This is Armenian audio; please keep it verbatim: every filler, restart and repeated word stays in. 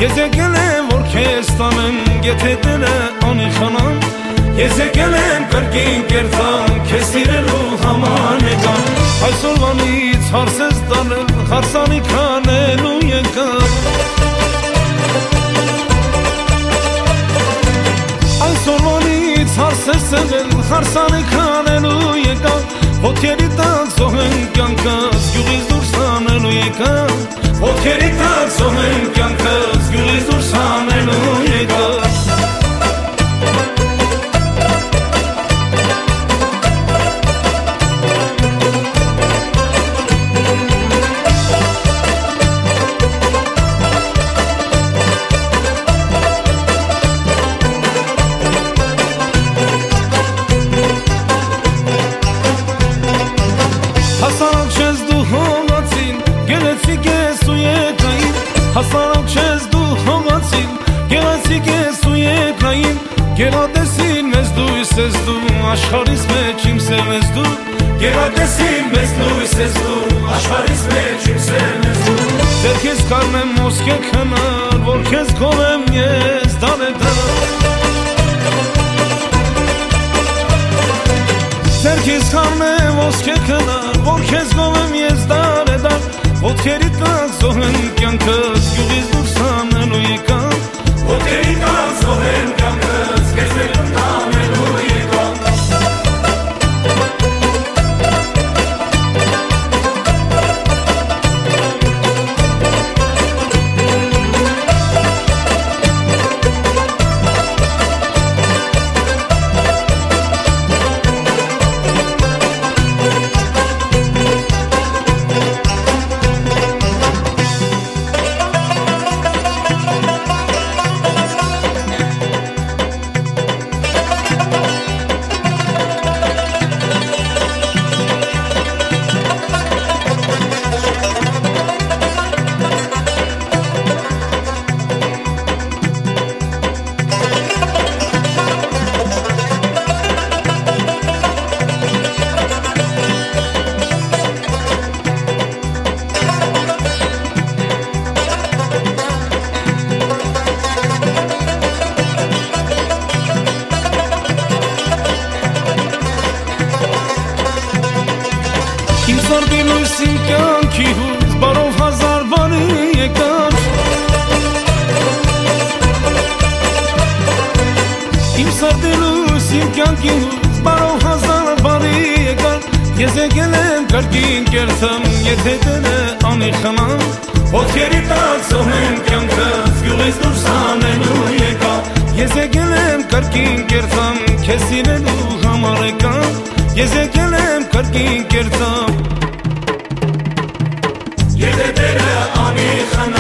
Ես եկել եմ որ քեզ տանեմ, եթե դերը անիխանամ, ես եկել եմ կրկին կերտամ, քեզ սիրելու համար եկամ, այսօրվանից հարց ես տանել, հարսանիք անելու եկամ, այսօրվանից հարց ես տանել, հարսանիք անելու եկամ, ոտքերի տակ զոհեմ կյանքս, գյուղից դուրս հանելու եկամ, ոտքերի տակ զոհեմ կյանքս, գյուղից դուրս հանելու եկամ, հասարակ չես դու հողացին, գեղեցիկ ես ու եկային, հասարակ չես դու հողացին, գեղեցիկ ես ու եկային, գերատեսին մեզ դույս ես դու, աշխարհիս մեջ իմ սև ես դու, գերատեսին մեզ դույս ես դու, աշխարհիս մեջ իմ սև ես դու, ձեր քեզ կառնեմ ոսկե քնար, որ քեզ գովեմ ես դարեդար, ձեր քեզ կառնեմ ոսկե քնար, որ քեզ գովեմ ես դարեդար, ոտքերի տակ զոհեմ կյանքս, գյուղից դուրս հանելու եկամ, ոտքերի տակ զոհեմ կյանքս, քեզ ելուն տանելու եկամ, Իմ սարդի լույսին կյանքի հույս, բարով հազար բարի եկար, իմ սարդի լույսին կյանքի հույս, բարով հազար բարի եկար, ես եկել եմ կրկին կերտամ, եթե դերը անիխանամ, ոտքերի տակ զոհեմ կյանքս, գյուղից դուրս հանելու եկամ, ես եկել եմ կրկին կերտամ, քեզ սիրելու համար եկամ, ես եկել եմ կրկին կերտամ, եթե դերը անիխանամ